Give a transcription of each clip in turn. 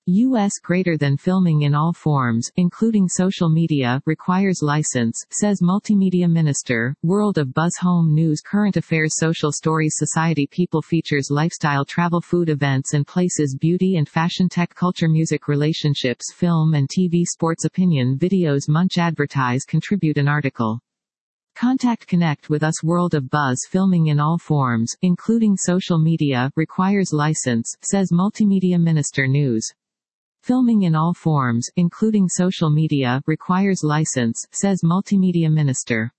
U.S. greater than filming in all forms, including social media, requires license, says Multimedia Minister. World of Buzz Home News Current Affairs Social Stories Society People features lifestyle travel food events and places beauty and fashion tech culture music relationships film and TV sports opinion videos Munch advertise contribute an article. Contact Connect with us World of Buzz filming in all forms, including social media, requires license, says Multimedia Minister News. Filming in all forms, including social media, requires license, says Multimedia Minister.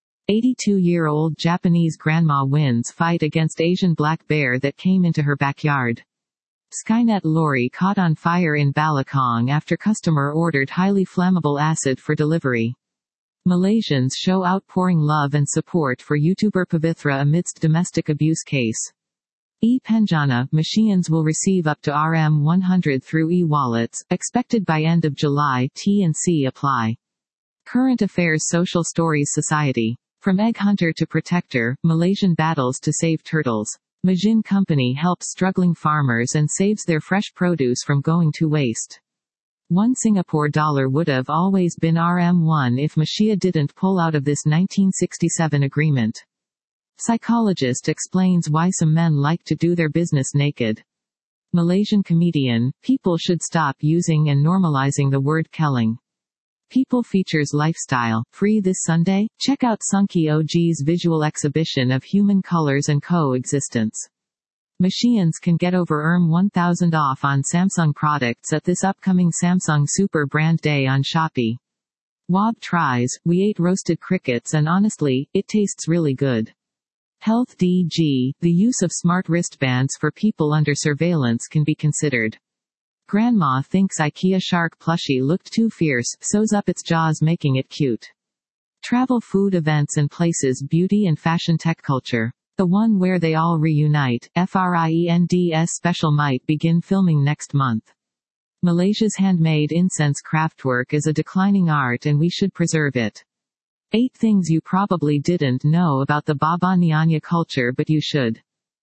82-year-old Japanese grandma wins fight against Asian black bear that came into her backyard. Skynet lorry caught on fire in Balakong after customer ordered highly flammable acid for delivery. Malaysians show outpouring love and support for YouTuber Pavithra amidst domestic abuse case. E-Penjana, Malaysians will receive up to RM100 through e-wallets, expected by end of July. T&C apply. Current Affairs Social Stories Society. From egg hunter to protector, Malaysian battles to save turtles. Majin Company helps struggling farmers and saves their fresh produce from going to waste. $1 Singapore would have always been RM1 if Malaysia didn't pull out of this 1967 agreement. Psychologist explains why some men like to do their business naked. Malaysian comedian, people should stop using and normalizing the word kelling. People features lifestyle, free this Sunday? Check out Sunky OG's visual exhibition of human colors and coexistence. Malaysians can get over 1,000 off on Samsung products at this upcoming Samsung Super Brand Day on Shopee. Wab tries, we ate roasted crickets and honestly, it tastes really good. Health DG, the use of smart wristbands for people under surveillance can be considered. Grandma thinks IKEA shark plushie looked too fierce, sews up its jaws making it cute. Travel food events and places beauty and fashion tech culture. The one where they all reunite, FRIENDS special might begin filming next month. Malaysia's handmade incense craftwork is a declining art and we should preserve it. 8 things you probably didn't know about the Baba Nyanya culture but you should.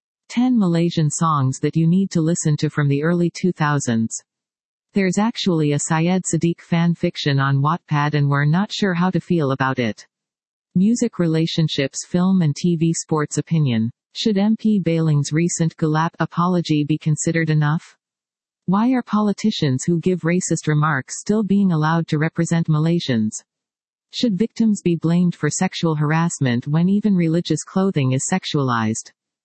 10 Malaysian songs that you need to listen to from the early 2000s. There's actually a Syed Sadiq fan fiction on Wattpad and we're not sure how to feel about it. Music relationships film and TV sports opinion. Should MP Bailing's recent Gulap apology be considered enough? Why are politicians who give racist remarks still being allowed to represent Malaysians? Should victims be blamed for sexual harassment when even religious clothing is sexualized?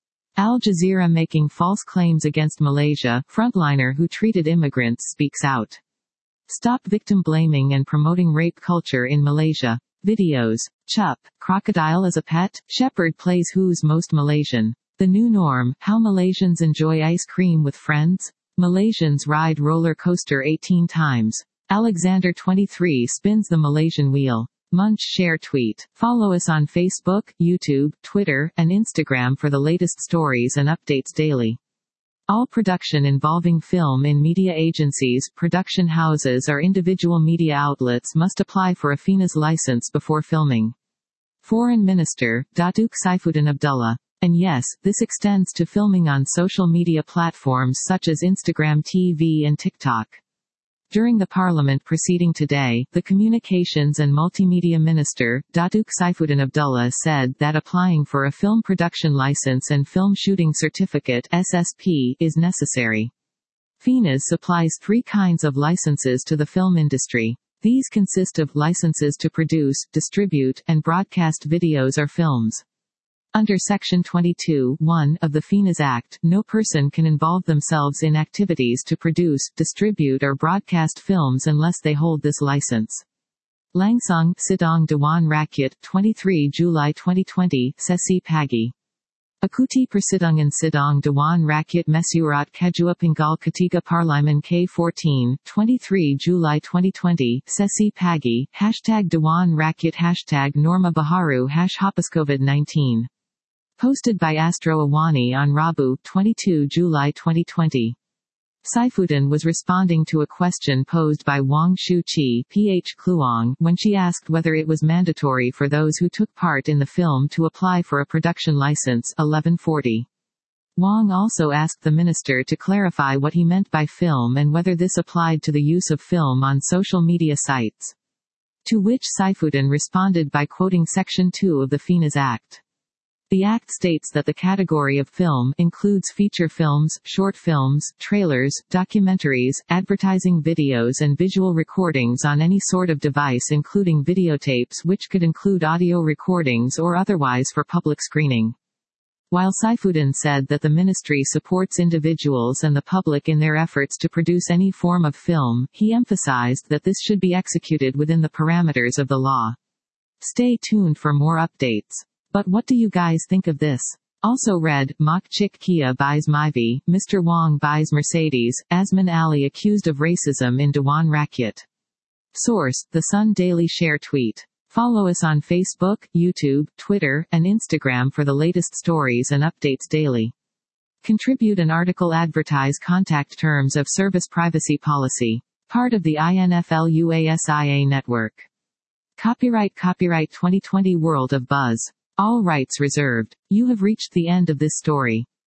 Al Jazeera making false claims against Malaysia, frontliner who treated immigrants speaks out. Stop victim blaming and promoting rape culture in Malaysia. Videos. Chup. Crocodile as a pet? Shepherd plays Who's Most Malaysian. The New Norm, how Malaysians enjoy ice cream with friends? Malaysians ride roller coaster 18 times. Alexander 23 spins the Malaysian wheel. Munch share tweet. Follow us on Facebook, YouTube, Twitter, and Instagram for the latest stories and updates daily. All production involving film in media agencies, production houses or individual media outlets must apply for a FINAS license before filming. Foreign Minister, Datuk Saifuddin Abdullah. And yes, this extends to filming on social media platforms such as Instagram TV and TikTok. During the Parliament proceeding today, the Communications and Multimedia Minister, Datuk Saifuddin Abdullah said that applying for a film production license and film shooting certificate (SSP) is necessary. FINAS supplies 3 kinds of licenses to the film industry. These consist of licenses to produce, distribute, and broadcast videos or films. Under Section 22(1) of the FINAS Act, no person can involve themselves in activities to produce, distribute or broadcast films unless they hold this license. Langsung, Sidang Dewan Rakyat, 23 July 2020, Sesi Pagi. Akuti Persidangan Sidang Dewan Rakyat Mesyuarat Kedua Penggal Ketiga Parlimen K14, 23 July 2020, Sesi Pagi, #Dewan Rakyat #Norma Baharu #Hapus COVID-19. Posted by Astro Awani on Rabu, 22 July 2020. Saifuddin was responding to a question posed by Wang Shu-chi PH Kluang when she asked whether it was mandatory for those who took part in the film to apply for a production license 1140. Wong also asked the minister to clarify what he meant by film and whether this applied to the use of film on social media sites. To which Saifuddin responded by quoting Section 2 of the FINAS Act. The Act states that the category of film includes feature films, short films, trailers, documentaries, advertising videos and visual recordings on any sort of device including videotapes which could include audio recordings or otherwise for public screening. While Saifuddin said that the ministry supports individuals and the public in their efforts to produce any form of film, he emphasized that this should be executed within the parameters of the law. Stay tuned for more updates. But what do you guys think of this? Also read, Mach Chick Kia buys Myvi, Mr. Wong buys Mercedes, Azman Ali accused of racism in Dewan Rakyat. Source, The Sun Daily Share tweet. Follow us on Facebook, YouTube, Twitter, and Instagram for the latest stories and updates daily. Contribute an article. Advertise. Contact Terms of Service Privacy Policy. Part of the INFLUASIA network. Copyright 2020 World of Buzz. All rights reserved. You have reached the end of this story.